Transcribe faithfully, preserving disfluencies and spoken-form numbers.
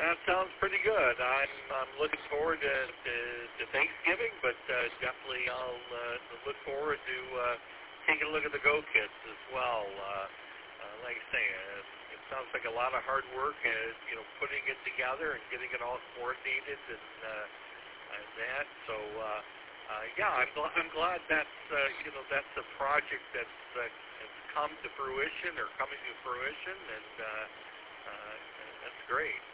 That sounds pretty good. I'm I'm looking forward to to, to Thanksgiving, but uh, definitely I'll uh, look forward to uh, taking a look at the Go Kits as well. Uh, uh, like I say, uh, it sounds like a lot of hard work, uh, you know, putting it together and getting it all coordinated and, uh, and that. So uh, uh, yeah, I'm gl- I'm glad that's uh, you know that's a project that's uh, has come to fruition or coming to fruition, and uh, uh, that's great.